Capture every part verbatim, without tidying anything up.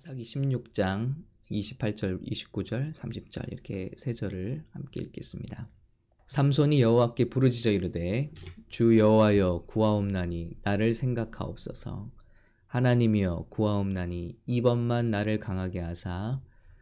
사사기 십육 장 이십팔 절, 이십구 절, 삼십 절 이렇게 세 절을 함께 읽겠습니다. 삼손이 여호와께 부르짖어 이르되 주 여호와여 구하옵나니 나를 생각하옵소서. 하나님이여 구하옵나니 이번만 나를 강하게 하사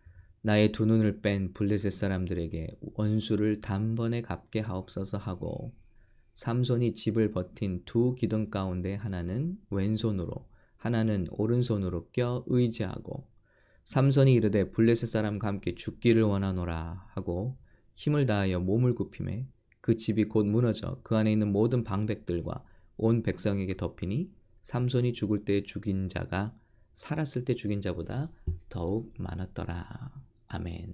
나의 두 눈을 뺀 블레셋 사람들에게 원수를 단번에 갚게 하옵소서 하고, 삼손이 집을 버틴 두 기둥 가운데 하나는 왼손으로 하나는 오른손으로 껴 의지하고, 삼손이 이르되 블레셋 사람과 함께 죽기를 원하노라 하고 힘을 다하여 몸을 굽히매 그 집이 곧 무너져 그 안에 있는 모든 방백들과 온 백성에게 덮이니 삼손이 죽을 때 죽인 자가 살았을 때 죽인 자보다 더욱 많았더라. 아멘.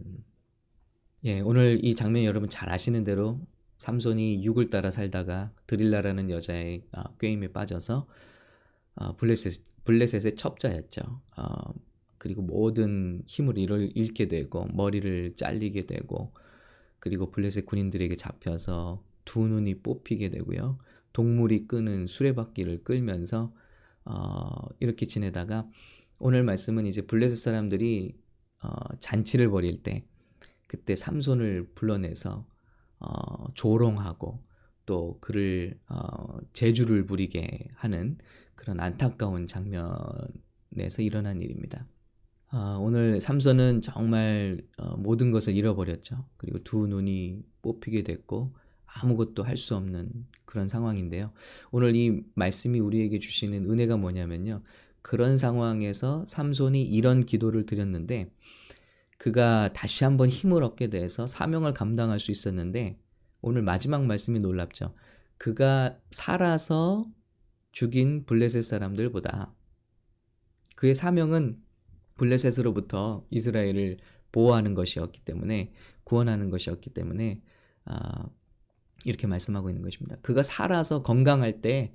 예, 오늘 이 장면 여러분 잘 아시는 대로 삼손이 육을 따라 살다가 드릴라라는 여자의 어, 꾀임에 빠져서 어, 블레셋, 블레셋의 첩자였죠. 어, 그리고 모든 힘을 잃게 되고 머리를 잘리게 되고, 그리고 블레셋 군인들에게 잡혀서 두 눈이 뽑히게 되고요. 동물이 끄는 수레바퀴를 끌면서 어, 이렇게 지내다가 오늘 말씀은 이제 블레셋 사람들이 어, 잔치를 벌일 때 그때 삼손을 불러내서 어, 조롱하고 또 그를 어, 재주를 부리게 하는 그런 안타까운 장면에서 일어난 일입니다. 어, 오늘 삼손은 정말 어, 모든 것을 잃어버렸죠. 그리고 두 눈이 뽑히게 됐고 아무것도 할 수 없는 그런 상황인데요. 오늘 이 말씀이 우리에게 주시는 은혜가 뭐냐면요, 그런 상황에서 삼손이 이런 기도를 드렸는데 그가 다시 한번 힘을 얻게 돼서 사명을 감당할 수 있었는데, 오늘 마지막 말씀이 놀랍죠. 그가 살아서 죽인 블레셋 사람들보다 그의 사명은 블레셋으로부터 이스라엘을 보호하는 것이었기 때문에, 구원하는 것이었기 때문에 아, 이렇게 말씀하고 있는 것입니다. 그가 살아서 건강할 때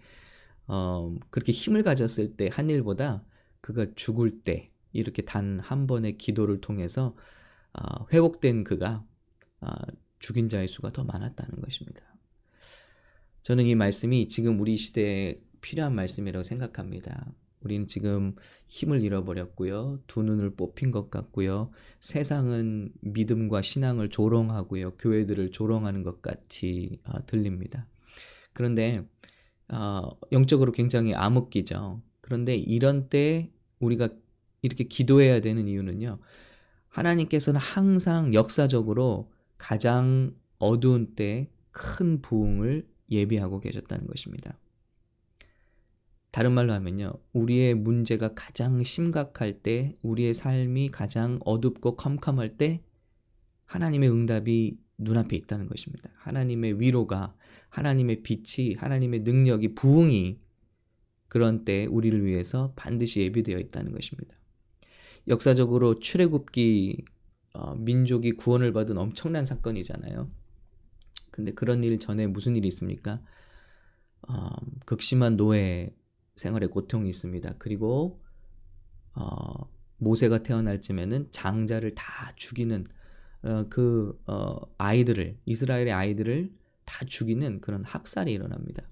어, 그렇게 힘을 가졌을 때 한 일보다 그가 죽을 때 이렇게 단 한 번의 기도를 통해서 어, 회복된 그가 어, 죽인 자의 수가 더 많았다는 것입니다. 저는 이 말씀이 지금 우리 시대에 필요한 말씀이라고 생각합니다. 우리는 지금 힘을 잃어버렸고요. 두 눈을 뽑힌 것 같고요. 세상은 믿음과 신앙을 조롱하고요. 교회들을 조롱하는 것 같이 어, 들립니다. 그런데 어, 영적으로 굉장히 암흑기죠. 그런데 이런 때 우리가 이렇게 기도해야 되는 이유는요, 하나님께서는 항상 역사적으로 가장 어두운 때 큰 부흥을 예비하고 계셨다는 것입니다. 다른 말로 하면요, 우리의 문제가 가장 심각할 때, 우리의 삶이 가장 어둡고 컴컴할 때 하나님의 응답이 눈앞에 있다는 것입니다. 하나님의 위로가, 하나님의 빛이, 하나님의 능력이, 부흥이 그런 때 우리를 위해서 반드시 예비되어 있다는 것입니다. 역사적으로 출애굽기 어, 민족이 구원을 받은 엄청난 사건이잖아요. 근데 그런 일 전에 무슨 일이 있습니까? 어, 극심한 노예 생활의 고통이 있습니다. 그리고 어, 모세가 태어날 쯤에는 장자를 다 죽이는 어, 그 어, 아이들을, 이스라엘의 아이들을 다 죽이는 그런 학살이 일어납니다.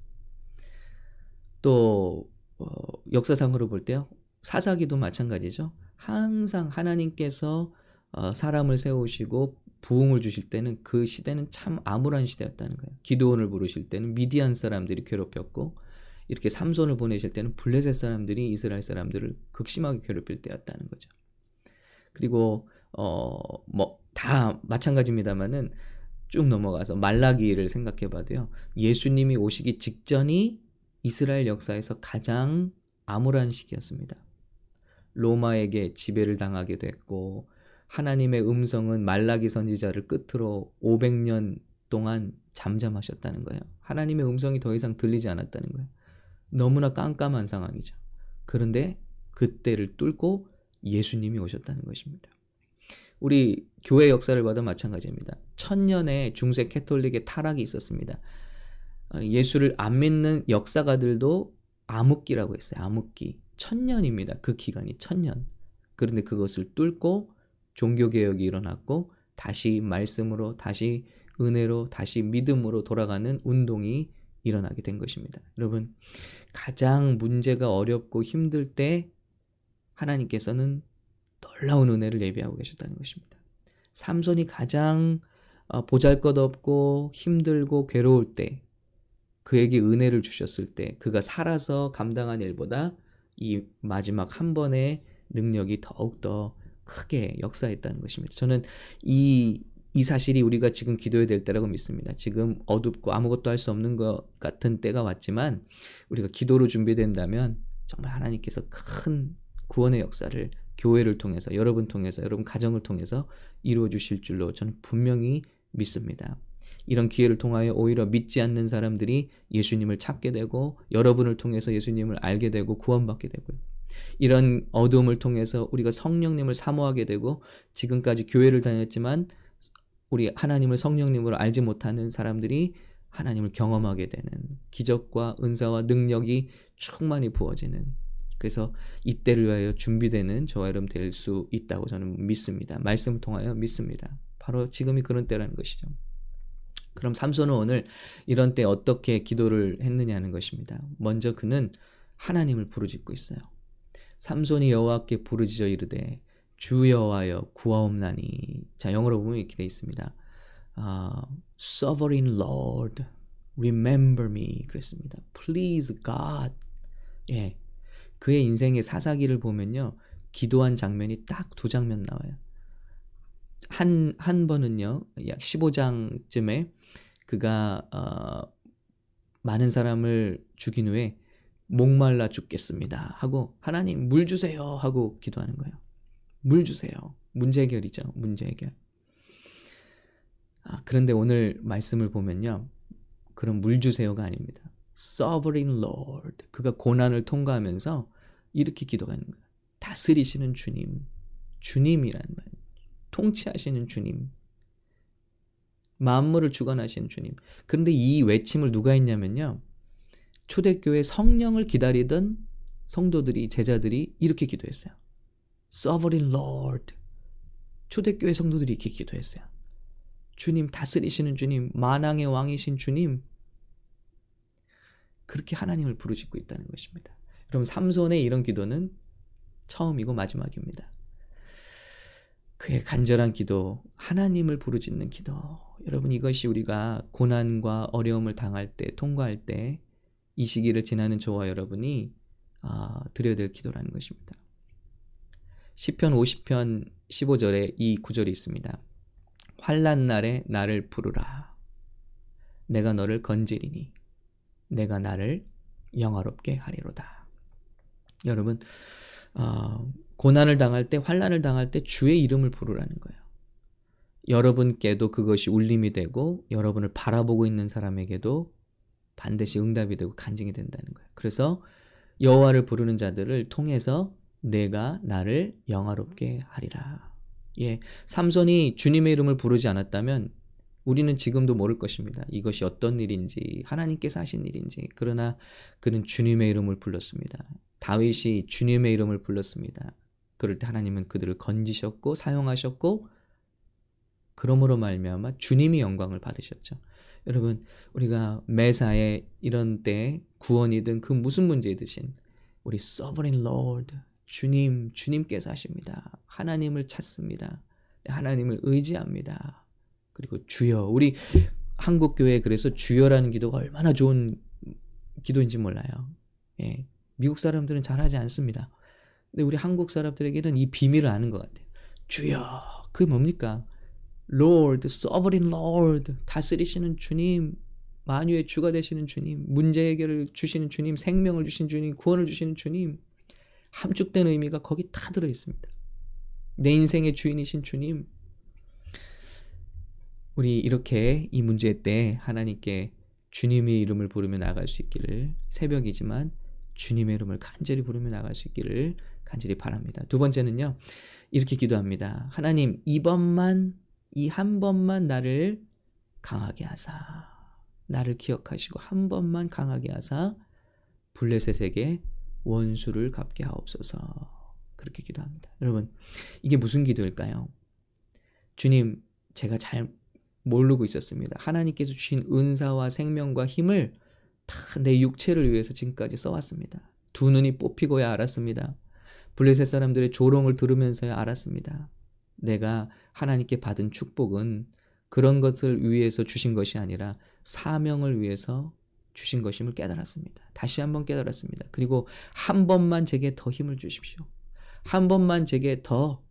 또 어, 역사상으로 볼 때요, 사사기도 마찬가지죠. 항상 하나님께서 어, 사람을 세우시고 부흥을 주실 때는 그 시대는 참 암울한 시대였다는 거예요. 기드온을 부르실 때는 미디안 사람들이 괴롭혔고, 이렇게 삼손을 보내실 때는 블레셋 사람들이 이스라엘 사람들을 극심하게 괴롭힐 때였다는 거죠. 그리고 어, 뭐 다 마찬가지입니다만은 쭉 넘어가서 말라기를 생각해 봐도요, 예수님이 오시기 직전이 이스라엘 역사에서 가장 암울한 시기였습니다. 로마에게 지배를 당하게 됐고, 하나님의 음성은 말라기 선지자를 끝으로 오백 년 동안 잠잠하셨다는 거예요. 하나님의 음성이 더 이상 들리지 않았다는 거예요. 너무나 깜깜한 상황이죠. 그런데 그때를 뚫고 예수님이 오셨다는 것입니다. 우리 교회 역사를 봐도 마찬가지입니다. 천년의 중세 캐톨릭의 타락이 있었습니다. 예수를 안 믿는 역사가들도 암흑기라고 했어요. 암흑기. 천년입니다. 그 기간이 천년. 그런데 그것을 뚫고 종교개혁이 일어났고, 다시 말씀으로, 다시 은혜로, 다시 믿음으로 돌아가는 운동이 일어나게 된 것입니다. 여러분, 가장 문제가 어렵고 힘들 때 하나님께서는 놀라운 은혜를 예비하고 계셨다는 것입니다. 삼손이 가장 보잘것없고 힘들고 괴로울 때 그에게 은혜를 주셨을 때 그가 살아서 감당한 일보다 이 마지막 한 번의 능력이 더욱더 크게 역사했다는 것입니다. 저는 이, 이 사실이 우리가 지금 기도해야 될 때라고 믿습니다. 지금 어둡고 아무것도 할 수 없는 것 같은 때가 왔지만 우리가 기도로 준비된다면 정말 하나님께서 큰 구원의 역사를 교회를 통해서, 여러분 통해서, 여러분 가정을 통해서 이루어 주실 줄로 저는 분명히 믿습니다. 이런 기회를 통하여 오히려 믿지 않는 사람들이 예수님을 찾게 되고 여러분을 통해서 예수님을 알게 되고 구원받게 되고요. 이런 어두움을 통해서 우리가 성령님을 사모하게 되고 지금까지 교회를 다녔지만 우리 하나님을 성령님으로 알지 못하는 사람들이 하나님을 경험하게 되는 기적과 은사와 능력이 충만히 부어지는, 그래서 이때를 위하여 준비되는 저와 여러분 될 수 있다고 저는 믿습니다. 말씀을 통하여 믿습니다. 바로 지금이 그런 때라는 것이죠. 그럼 삼손은 오늘 이런 때 어떻게 기도를 했느냐는 것입니다. 먼저 그는 하나님을 부르짖고 있어요. 삼손이 여호와께 부르짖어 이르되 주 여호와여 구하옵나니. 자, 영어로 보면 이렇게 되어 있습니다. uh, Sovereign Lord, remember me. 그랬습니다. Please God. 예, 그의 인생의 사사기를 보면요, 기도한 장면이 딱 두 장면 나와요. 한, 한 번은요, 약 십오 장쯤에 그가 어, 많은 사람을 죽인 후에 목말라 죽겠습니다 하고 하나님 물 주세요 하고 기도하는 거예요. 물 주세요. 문제 해결이죠. 문제 해결. 아, 그런데 오늘 말씀을 보면요, 그런 물 주세요가 아닙니다. Sovereign Lord. 그가 고난을 통과하면서 이렇게 기도하는 거예요. 다스리시는 주님. 주님이란 말. 통치하시는 주님. 만물을 주관하시는 주님. 그런데 이 외침을 누가 했냐면요, 초대교회 성령을 기다리던 성도들이, 제자들이 이렇게 기도했어요. Sovereign Lord. 초대교회 성도들이 이렇게 기도했어요. 주님, 다스리시는 주님, 만왕의 왕이신 주님. 그렇게 하나님을 부르짖고 있다는 것입니다. 그럼 삼손의 이런 기도는 처음이고 마지막입니다. 그의 간절한 기도, 하나님을 부르짖는 기도. 여러분, 이것이 우리가 고난과 어려움을 당할 때, 통과할 때 이 시기를 지나는 저와 여러분이 아, 드려야 될 기도라는 것입니다. 시편 오십 편 십오 절에 이 구절이 있습니다. 환난 날에 나를 부르라. 내가 너를 건지리니 내가 나를 영화롭게 하리로다. 여러분, 어, 고난을 당할 때, 환난을 당할 때 주의 이름을 부르라는 거예요. 여러분께도 그것이 울림이 되고 여러분을 바라보고 있는 사람에게도 반드시 응답이 되고 간증이 된다는 거예요. 그래서 여호와를 부르는 자들을 통해서 내가 나를 영화롭게 하리라. 예, 삼손이 주님의 이름을 부르지 않았다면 우리는 지금도 모를 것입니다. 이것이 어떤 일인지, 하나님께서 하신 일인지. 그러나 그는 주님의 이름을 불렀습니다. 다윗이 주님의 이름을 불렀습니다. 그럴 때 하나님은 그들을 건지셨고 사용하셨고, 그러므로 말미암아 주님이 영광을 받으셨죠. 여러분, 우리가 매사에 이런 때 구원이든 그 무슨 문제이든 우리 Sovereign Lord, 주님, 주님께서 하십니다. 하나님을 찾습니다. 하나님을 의지합니다. 그리고 주여, 우리 한국교회 그래서 주여라는 기도가 얼마나 좋은 기도인지 몰라요. 예, 미국 사람들은 잘하지 않습니다. 근데 우리 한국 사람들에게는 이 비밀을 아는 것 같아요. 주여, 그게 뭡니까? Lord, Sovereign Lord, 다스리시는 주님, 만유의 주가 되시는 주님, 문제 해결을 주시는 주님, 생명을 주신 주님, 구원을 주시는 주님. 함축된 의미가 거기 다 들어있습니다. 내 인생의 주인이신 주님. 우리 이렇게 이 문제 때 하나님께 주님의 이름을 부르며 나갈 수 있기를, 새벽이지만 주님의 이름을 간절히 부르며 나갈 수 있기를 간절히 바랍니다. 두 번째는요, 이렇게 기도합니다. 하나님, 이번만, 이 한 번만 나를 강하게 하사, 나를 기억하시고 한 번만 강하게 하사 블레셋에게 원수를 갚게 하옵소서. 그렇게 기도합니다. 여러분, 이게 무슨 기도일까요? 주님, 제가 잘 모르고 있었습니다. 하나님께서 주신 은사와 생명과 힘을 다 내 육체를 위해서 지금까지 써왔습니다. 두 눈이 뽑히고야 알았습니다. 블레셋 사람들의 조롱을 들으면서야 알았습니다. 내가 하나님께 받은 축복은 그런 것을 위해서 주신 것이 아니라 사명을 위해서 주신 것임을 깨달았습니다. 다시 한번 깨달았습니다. 그리고 한 번만 제게 더 힘을 주십시오. 한 번만 제게 더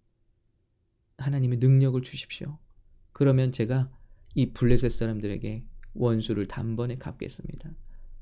하나님의 능력을 주십시오. 그러면 제가 이 블레셋 사람들에게 원수를 단번에 갚겠습니다.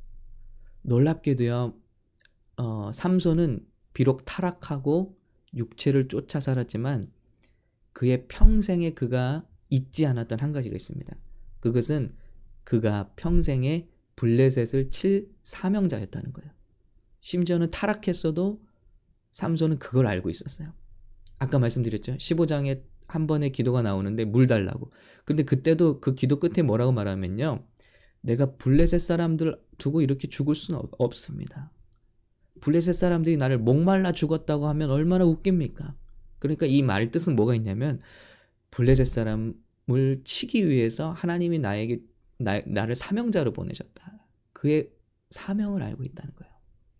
놀랍게도요, 어, 삼손은 비록 타락하고 육체를 쫓아 살았지만 그의 평생에 그가 잊지 않았던 한 가지가 있습니다. 그것은 그가 평생에 블레셋을 칠 사명자였다는 거예요. 심지어는 타락했어도 삼손은 그걸 알고 있었어요. 아까 말씀드렸죠. 십오 장에 한 번의 기도가 나오는데 물 달라고. 근데 그때도 그 기도 끝에 뭐라고 말하면요. 내가 블레셋 사람들 두고 이렇게 죽을 수는 없습니다. 블레셋 사람들이 나를 목말라 죽었다고 하면 얼마나 웃깁니까? 그러니까 이 말 뜻은 뭐가 있냐면 블레셋 사람을 치기 위해서 하나님이 나에게 나, 나를 사명자로 보내셨다. 그의 사명을 알고 있다는 거예요.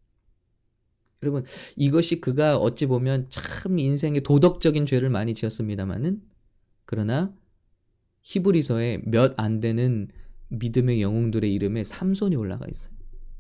여러분, 이것이 그가 어찌 보면 참 인생의 도덕적인 죄를 많이 지었습니다마는, 그러나 히브리서에 몇 안 되는 믿음의 영웅들의 이름에 삼손이 올라가 있어요.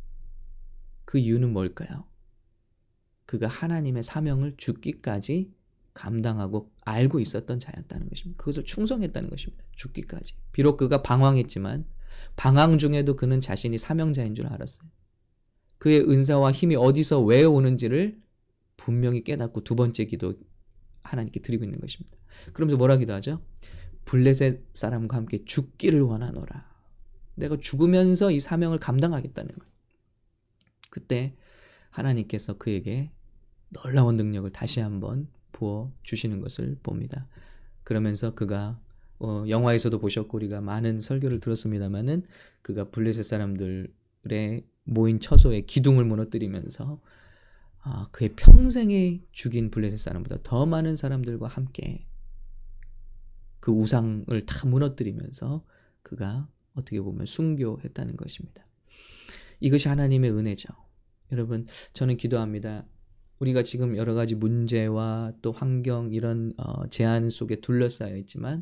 그 이유는 뭘까요? 그가 하나님의 사명을 죽기까지 감당하고 알고 있었던 자였다는 것입니다. 그것을 충성했다는 것입니다. 죽기까지. 비록 그가 방황했지만 방황 중에도 그는 자신이 사명자인 줄 알았어요. 그의 은사와 힘이 어디서 왜 오는지를 분명히 깨닫고 두 번째 기도 하나님께 드리고 있는 것입니다. 그러면서 뭐라 기도하죠? 블레셋 사람과 함께 죽기를 원하노라. 내가 죽으면서 이 사명을 감당하겠다는 거예요. 그때 하나님께서 그에게 놀라운 능력을 다시 한번 부어 주시는 것을 봅니다. 그러면서 그가 어, 영화에서도 보셨고 우리가 많은 설교를 들었습니다마는 그가 블레셋 사람들의 모인 처소에 기둥을 무너뜨리면서 아, 그의 평생에 죽인 블레셋 사람보다 더 많은 사람들과 함께 그 우상을 다 무너뜨리면서 그가 어떻게 보면 순교했다는 것입니다. 이것이 하나님의 은혜죠. 여러분, 저는 기도합니다. 우리가 지금 여러 가지 문제와 또 환경 이런 어, 제한 속에 둘러싸여 있지만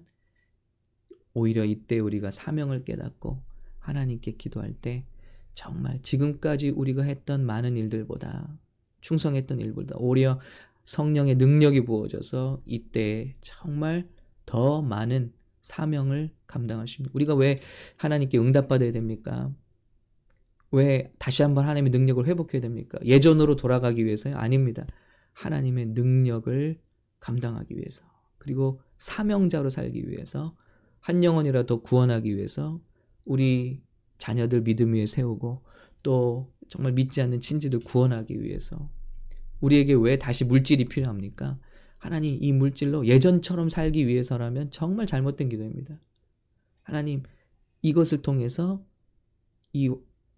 오히려 이때 우리가 사명을 깨닫고 하나님께 기도할 때 정말 지금까지 우리가 했던 많은 일들보다 충성했던 일보다 오히려 성령의 능력이 부어져서 이때 정말 더 많은 사명을 감당할 수 있는, 우리가 왜 하나님께 응답받아야 됩니까? 왜 다시 한번 하나님의 능력을 회복해야 됩니까? 예전으로 돌아가기 위해서요? 아닙니다. 하나님의 능력을 감당하기 위해서, 그리고 사명자로 살기 위해서, 한 영혼이라도 구원하기 위해서, 우리 자녀들 믿음 위에 세우고 또 정말 믿지 않는 친지들 구원하기 위해서 우리에게 왜 다시 물질이 필요합니까? 하나님, 이 물질로 예전처럼 살기 위해서라면 정말 잘못된 기도입니다. 하나님, 이것을 통해서 이,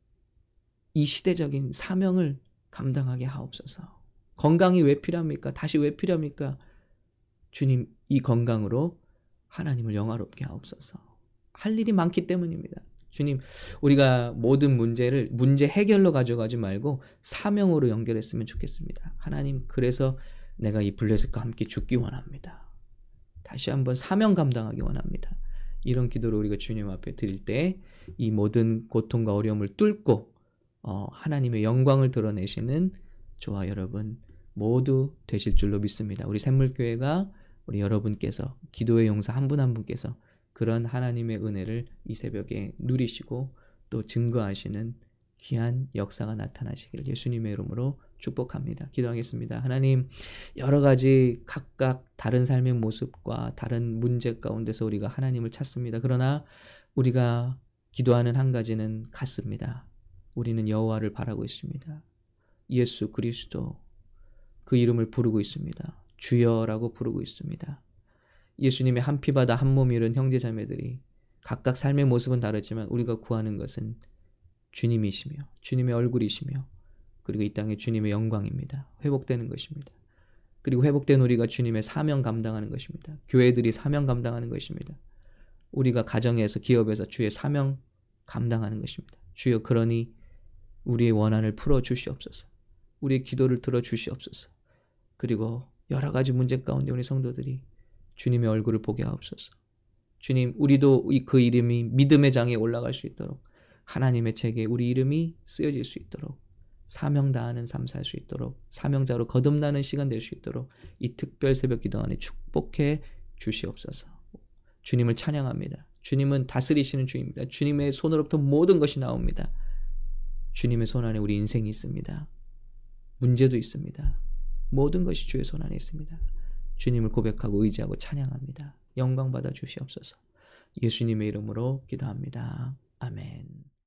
이 시대적인 사명을 감당하게 하옵소서. 건강이 왜 필요합니까? 다시 왜 필요합니까? 주님, 이 건강으로 하나님을 영화롭게 하옵소서. 할 일이 많기 때문입니다. 주님, 우리가 모든 문제를 문제 해결로 가져가지 말고 사명으로 연결했으면 좋겠습니다. 하나님, 그래서 내가 이 블레셋과 함께 죽기 원합니다. 다시 한번 사명 감당하기 원합니다. 이런 기도를 우리가 주님 앞에 드릴 때 이 모든 고통과 어려움을 뚫고 어, 하나님의 영광을 드러내시는 저와 여러분 모두 되실 줄로 믿습니다. 우리 샘물교회가 우리 여러분께서, 기도의 용사 한 분 한 분께서 그런 하나님의 은혜를 이 새벽에 누리시고 또 증거하시는 귀한 역사가 나타나시기를 예수님의 이름으로 축복합니다. 기도하겠습니다. 하나님, 여러 가지 각각 다른 삶의 모습과 다른 문제 가운데서 우리가 하나님을 찾습니다. 그러나 우리가 기도하는 한 가지는 같습니다. 우리는 여호와를 바라고 있습니다. 예수 그리스도, 그 이름을 부르고 있습니다. 주여라고 부르고 있습니다. 예수님의 한 피바다 한 몸 이룬 형제자매들이 각각 삶의 모습은 다르지만 우리가 구하는 것은 주님이시며 주님의 얼굴이시며 그리고 이 땅에 주님의 영광입니다. 회복되는 것입니다. 그리고 회복된 우리가 주님의 사명 감당하는 것입니다. 교회들이 사명 감당하는 것입니다. 우리가 가정에서 기업에서 주의 사명 감당하는 것입니다. 주여, 그러니 우리의 원한을 풀어 주시옵소서. 우리의 기도를 들어 주시옵소서. 그리고 여러 가지 문제 가운데 우리 성도들이 주님의 얼굴을 보게 하옵소서. 주님, 우리도 그 이름이 믿음의 장에 올라갈 수 있도록, 하나님의 책에 우리 이름이 쓰여질 수 있도록, 사명 다하는 삶 살 수 있도록, 사명자로 거듭나는 시간 될 수 있도록 이 특별 새벽 기도 안에 축복해 주시옵소서. 주님을 찬양합니다. 주님은 다스리시는 주입니다. 주님의 손으로부터 모든 것이 나옵니다. 주님의 손 안에 우리 인생이 있습니다. 문제도 있습니다. 모든 것이 주의 손 안에 있습니다. 주님을 고백하고 의지하고 찬양합니다. 영광 받아 주시옵소서. 예수님의 이름으로 기도합니다. 아멘.